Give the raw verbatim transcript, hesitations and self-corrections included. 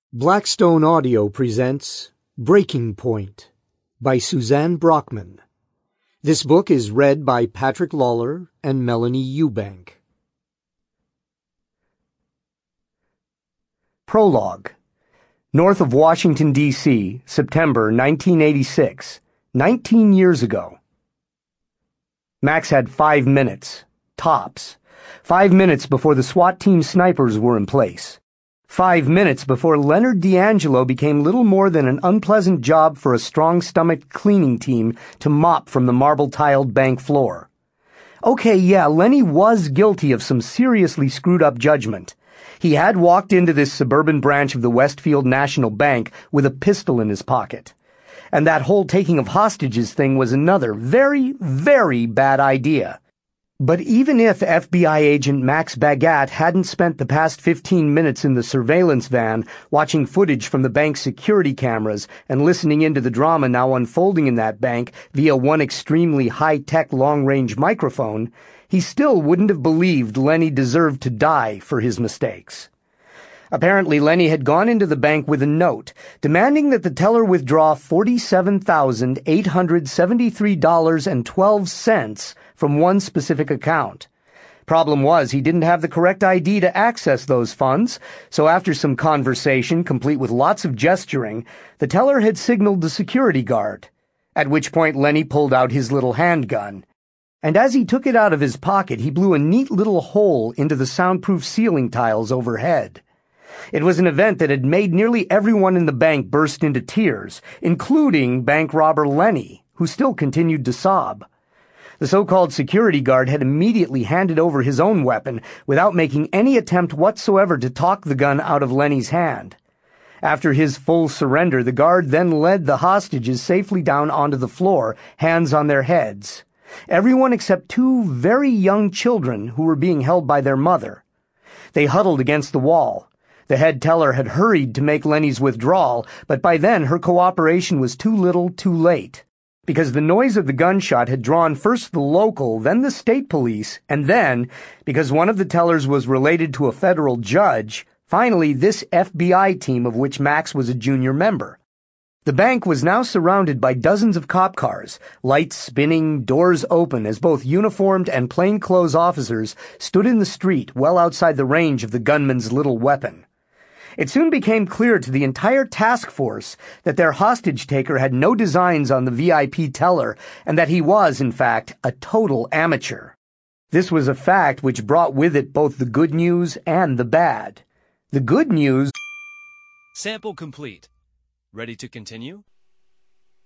Blackstone Audio presents Breaking Point by Suzanne Brockman. This book is read by Patrick Lawler and Melanie Eubank. Prologue. North of Washington, D C, September nineteen eighty-six, nineteen years ago. Max had five minutes, tops. Five minutes before the SWAT team snipers were in place. Five minutes before Leonard D'Angelo became little more than an unpleasant job for a strong-stomached cleaning team to mop from the marble-tiled bank floor. Okay, yeah, Lenny was guilty of some seriously screwed-up judgment. He had walked into this suburban branch of the Westfield National Bank with a pistol in his pocket. And that whole taking of hostages thing was another very, very bad idea. But even if F B I agent Max Bagat hadn't spent the past fifteen minutes in the surveillance van watching footage from the bank's security cameras and listening into the drama now unfolding in that bank via one extremely high-tech long-range microphone, he still wouldn't have believed Lenny deserved to die for his mistakes. Apparently, Lenny had gone into the bank with a note demanding that the teller withdraw forty-seven thousand eight hundred seventy-three dollars and twelve cents from one specific account. Problem was, he didn't have the correct I D to access those funds, so after some conversation, complete with lots of gesturing, the teller had signaled the security guard, at which point Lenny pulled out his little handgun. And as he took it out of his pocket, he blew a neat little hole into the soundproof ceiling tiles overhead. It was an event that had made nearly everyone in the bank burst into tears, including bank robber Lenny, who still continued to sob. The so-called security guard had immediately handed over his own weapon without making any attempt whatsoever to talk the gun out of Lenny's hand. After his full surrender, the guard then led the hostages safely down onto the floor, hands on their heads. Everyone except two very young children who were being held by their mother. They huddled against the wall. The head teller had hurried to make Lenny's withdrawal, but by then her cooperation was too little, too late. Because the noise of the gunshot had drawn first the local, then the state police, and then, because one of the tellers was related to a federal judge, finally this F B I team of which Max was a junior member. The bank was now surrounded by dozens of cop cars, lights spinning, doors open as both uniformed and plainclothes officers stood in the street well outside the range of the gunman's little weapon. It soon became clear to the entire task force that their hostage-taker had no designs on the V I P teller and that he was, in fact, a total amateur. This was a fact which brought with it both the good news and the bad. The good news... Sample complete. Ready to continue?